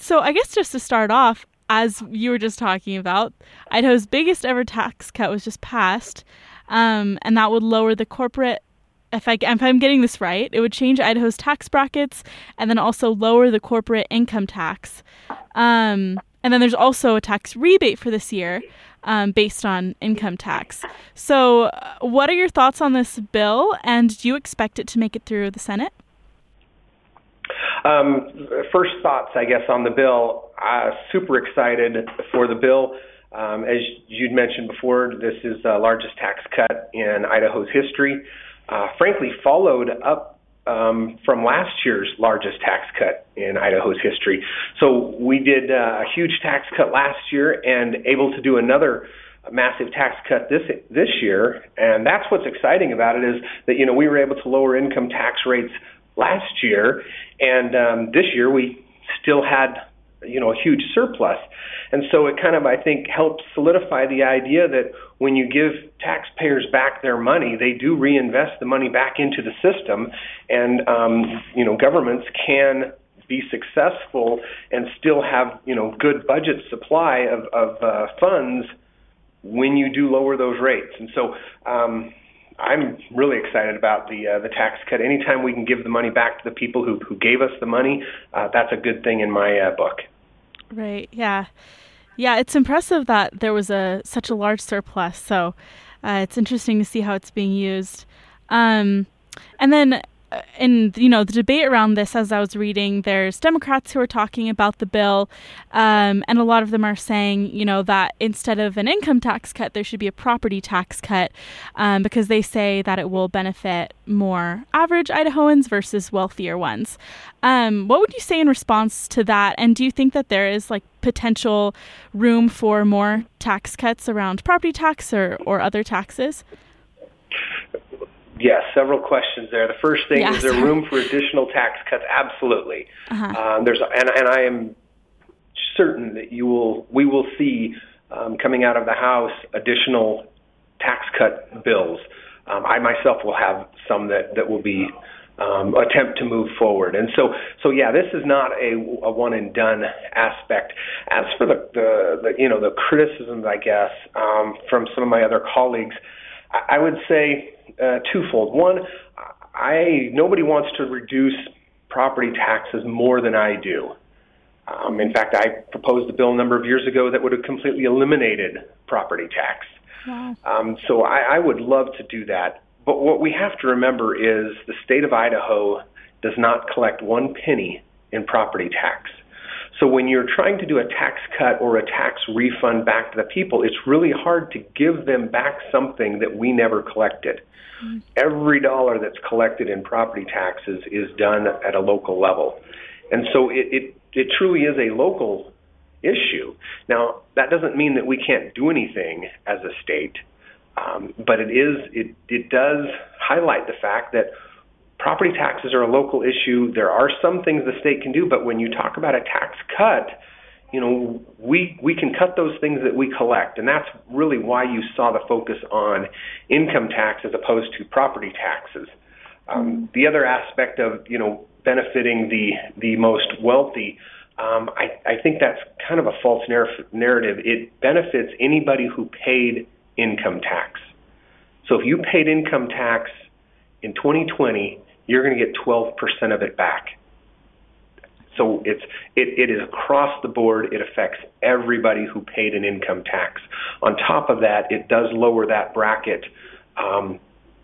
So I guess just to start off, as you were just talking about, Idaho's biggest ever tax cut was just passed, and that would lower the corporate, if I'm getting this right, it would change Idaho's tax brackets and then also lower the corporate income tax. And then there's also a tax rebate for this year based on income tax. So what are your thoughts on this bill, and do you expect it to make it through the Senate? First thoughts, I guess, on the bill. Super excited for the bill. As you'd mentioned before, this is the largest tax cut in Idaho's history. Frankly, followed up from last year's largest tax cut in Idaho's history. So we did a huge tax cut last year and able to do another massive tax cut this year. And that's what's exciting about it, is that, we were able to lower income tax rates last year, and this year we still had a huge surplus. And so it kind of, I think, helps solidify the idea that when you give taxpayers back their money, they do reinvest the money back into the system, and governments can be successful and still have good budget supply of funds when you do lower those rates. And so I'm really excited about the tax cut. Anytime we can give the money back to the people who gave us the money, that's a good thing in my book. Right. Yeah. Yeah. It's impressive that there was such a large surplus. So it's interesting to see how it's being used. And then in the debate around this, as I was reading, there's Democrats who are talking about the bill, and a lot of them are saying, that instead of an income tax cut, there should be a property tax cut, because they say that it will benefit more average Idahoans versus wealthier ones. What would you say in response to that? And do you think that there is potential room for more tax cuts around property tax or other taxes? Yes, several questions there. The first thing, is there room for additional tax cuts? Absolutely. Uh-huh. And I am certain that we will see coming out of the House additional tax cut bills. I myself will have some that will be attempt to move forward. And so yeah, this is not a one and done aspect. As for the criticisms, I guess, from some of my other colleagues, I would say twofold. One, nobody wants to reduce property taxes more than I do. In fact, I proposed a bill a number of years ago that would have completely eliminated property tax. Wow. So I would love to do that. But what we have to remember is the state of Idaho does not collect one penny in property tax. So when you're trying to do a tax cut or a tax refund back to the people, it's really hard to give them back something that we never collected. Mm-hmm. Every dollar that's collected in property taxes is done at a local level. And so it truly is a local issue. Now, that doesn't mean that we can't do anything as a state, but it does highlight the fact that property taxes are a local issue. There are some things the state can do, but when you talk about a tax cut, we can cut those things that we collect, and that's really why you saw the focus on income tax as opposed to property taxes. The other aspect of benefiting the most wealthy, I think that's kind of a false narrative. It benefits anybody who paid income tax. So if you paid income tax in 2020, you're going to get 12% of it back. So it is across the board. It affects everybody who paid an income tax. On top of that, it does lower that bracket from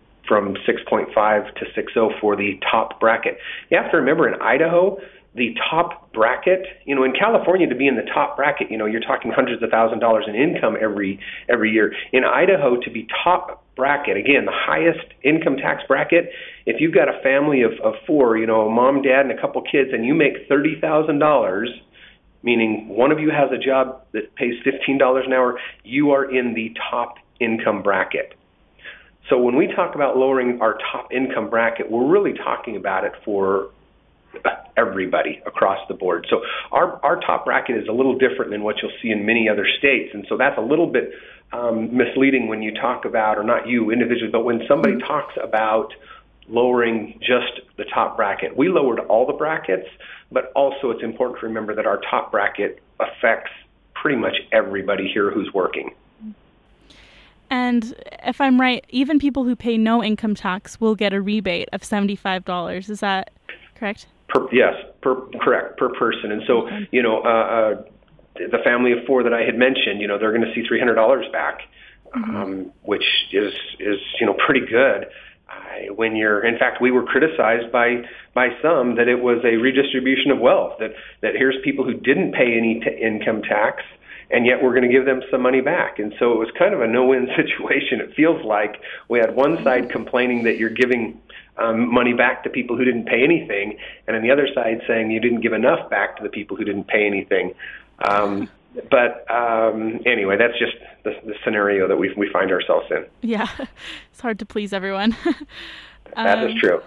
6.5 to 6.0 for the top bracket. You have to remember, in Idaho, the top bracket, in California, to be in the top bracket, you're talking hundreds of thousands of dollars in income every year. In Idaho, to be top bracket, again, the highest income tax bracket, if you've got a family of four, a mom, dad, and a couple kids, and you make $30,000, meaning one of you has a job that pays $15 an hour, you are in the top income bracket. So when we talk about lowering our top income bracket, we're really talking about it for everybody across the board. So our top bracket is a little different than what you'll see in many other states. And so that's a little bit misleading when you talk about, or not you individually, but when somebody talks about lowering just the top bracket. We lowered all the brackets, but also it's important to remember that our top bracket affects pretty much everybody here who's working. And if I'm right, even people who pay no income tax will get a rebate of $75. Is that correct? Correct, per person. And so, the family of 4 that I had mentioned, they're going to see $300 back, which is pretty good. In fact, we were criticized by some that it was a redistribution of wealth, that here's people who didn't pay any income tax, and yet we're going to give them some money back. And so it was kind of a no-win situation. It feels like we had one side complaining that you're giving money back to people who didn't pay anything, and on the other side saying you didn't give enough back to the people who didn't pay anything. But anyway, that's just the scenario that we find ourselves in. Yeah, it's hard to please everyone. That is true.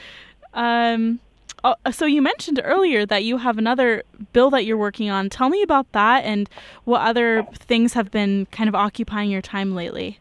So you mentioned earlier that you have another bill that you're working on. Tell me about that and what other things have been kind of occupying your time lately.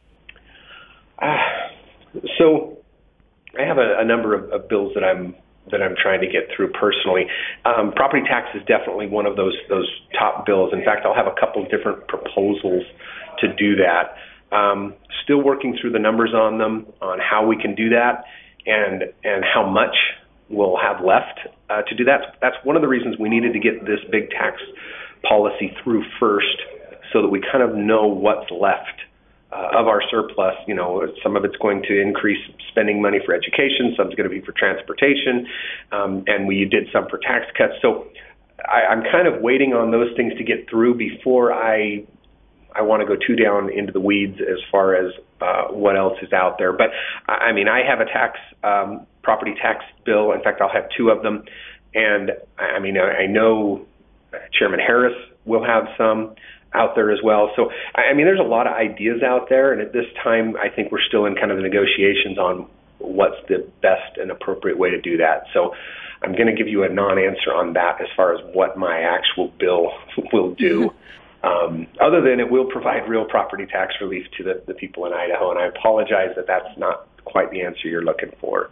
So I have a number of bills that I'm trying to get through personally. Property tax is definitely one of those top bills. In fact, I'll have a couple of different proposals to do that. Still working through the numbers on them, on how we can do that, and how much we'll have left to do that. That's one of the reasons we needed to get this big tax policy through first, so that we kind of know what's left of our surplus. Some of it's going to increase spending money for education, some's going to be for transportation, and we did some for tax cuts. So I'm kind of waiting on those things to get through before I want to go too down into the weeds as far as what else is out there. But I have a property tax bill. In fact, I'll have 2 of them. And I know Chairman Harris will have some out there as well. So, there's a lot of ideas out there. And at this time, I think we're still in kind of the negotiations on what's the best and appropriate way to do that. So I'm going to give you a non-answer on that as far as what my actual bill will do. Other than it will provide real property tax relief to the people in Idaho. And I apologize that that's not quite the answer you're looking for.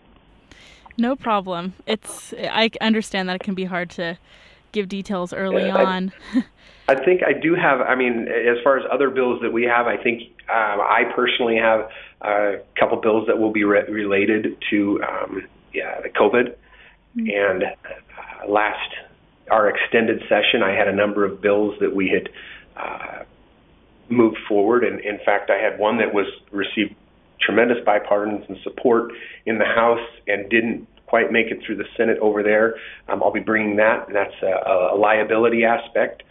No problem. I understand that it can be hard to give details early on. I think I do have, as far as other bills that we have, I think I personally have a couple bills that will be related to the COVID. And our extended session, I had a number of bills that we had moved forward. And in fact, I had one that received tremendous bipartisan support in the House and didn't quite make it through the Senate over there. I'll be bringing that. And that's a liability aspect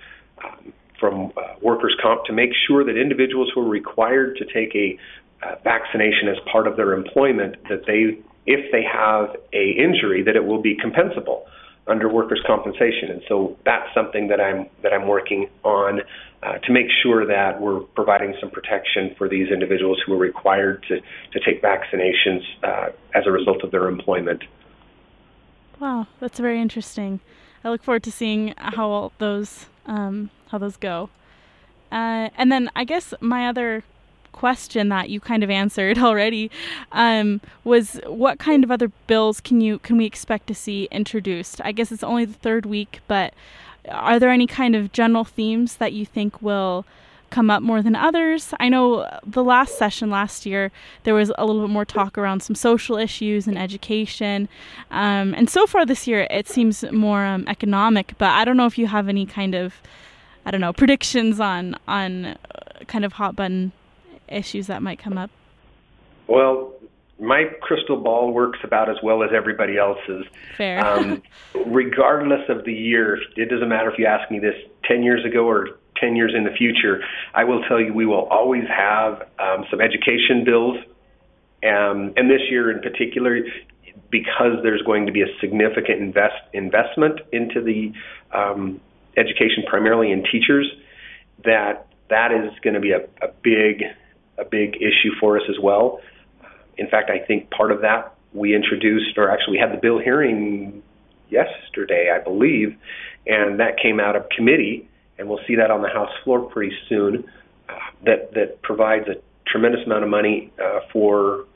from workers' comp to make sure that individuals who are required to take a vaccination as part of their employment, that if they have a injury, that it will be compensable under workers' compensation. And so that's something that I'm working on to make sure that we're providing some protection for these individuals who are required to take vaccinations as a result of their employment. Wow, that's very interesting. I look forward to seeing how those go. And then I guess my other question that you kind of answered already was, what kind of other bills can we expect to see introduced? I guess it's only the 3rd week, but are there any kind of general themes that you think will come up more than others? I know the last session last year, there was a little bit more talk around some social issues and education. And so far this year, it seems more economic, but I don't know if you have any kind of, predictions on kind of hot button issues that might come up. Well, my crystal ball works about as well as everybody else's. Fair. Regardless of the year, it doesn't matter if you ask me this 10 years ago or 10 years in the future, I will tell you we will always have some education bills. And this year in particular, because there's going to be a significant investment into the education, primarily in teachers, that is going to be a big issue for us as well. In fact, I think part of that we introduced, or actually we had the bill hearing yesterday, I believe, and that came out of committee, and we'll see that on the House floor pretty soon, that provides a tremendous amount of money for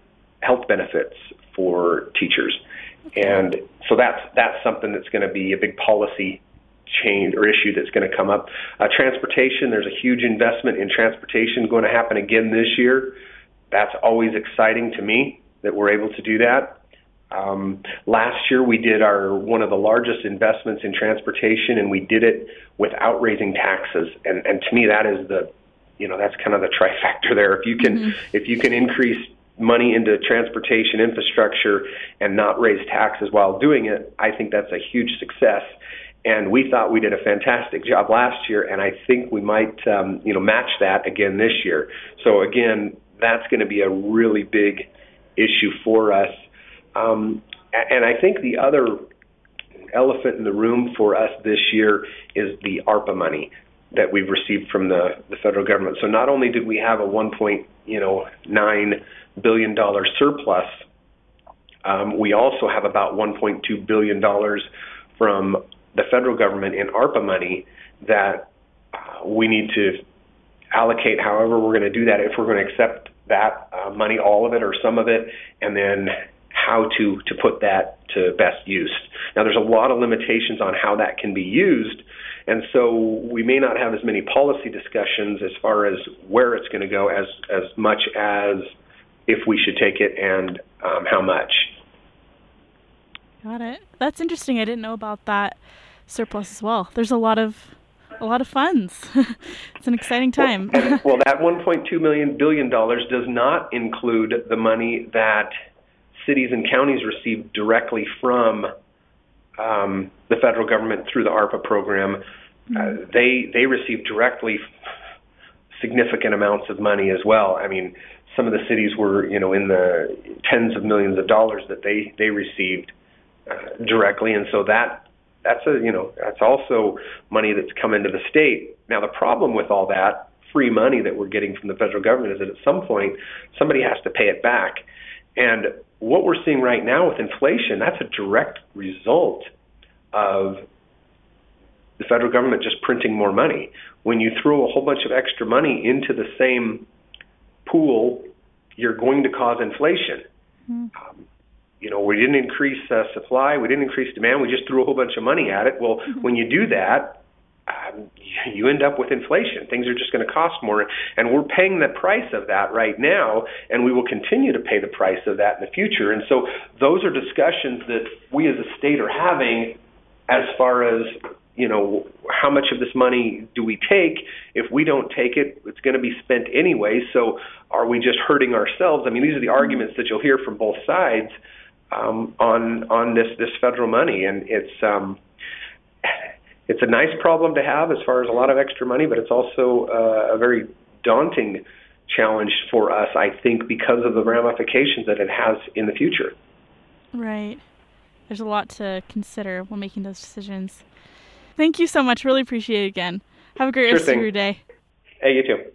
health benefits for teachers. And so that's something that's going to be a big policy change or issue that's going to come up. Transportation, there's a huge investment in transportation going to happen again this year. That's always exciting to me that we're able to do that. Last year we did one of the largest investments in transportation, and we did it without raising taxes. And to me, that is that's kind of the trifecta there. If you can increase money into transportation infrastructure and not raise taxes while doing it, I think that's a huge success. And we thought we did a fantastic job last year, and I think we might match that again this year. So again, that's going to be a really big issue for us. And I think the other elephant in the room for us this year is the ARPA money that we've received from the federal government. So not only did we have a $1.9 billion surplus, we also have about $1.2 billion from the federal government in ARPA money that we need to allocate however we're going to do that, if we're going to accept that money, all of it or some of it, and then how to put that to best use. Now, there's a lot of limitations on how that can be used, and so we may not have as many policy discussions as far as where it's going to go as much as if we should take it and how much. Got it. That's interesting. I didn't know about that surplus as well. There's a lot of funds. It's an exciting time. Well, that $1.2 billion does not include the money that cities and counties receive directly from the federal government through the ARPA program. They receive directly significant amounts of money as well. I mean, some of the cities were, in the tens of millions of dollars that they received directly, and so that's also money that's come into the state. Now, the problem with all that free money that we're getting from the federal government is that at some point somebody has to pay it back. And what we're seeing right now with inflation, that's a direct result of the federal government just printing more money. When you throw a whole bunch of extra money into the same pool, you're going to cause inflation. We didn't increase supply, we didn't increase demand, we just threw a whole bunch of money at it. Well, when you do that, you end up with inflation. Things are just going to cost more, and we're paying the price of that right now, and we will continue to pay the price of that in the future. And so those are discussions that we as a state are having as far as, how much of this money do we take? If we don't take it, it's going to be spent anyway, so are we just hurting ourselves? I mean, these are the arguments that you'll hear from both sides on this federal money, and it's a nice problem to have as far as a lot of extra money, but it's also a very daunting challenge for us, I think, because of the ramifications that it has in the future. Right. There's a lot to consider when making those decisions. Thank you so much. Really appreciate it again. Have a great rest of your day. Hey, you too.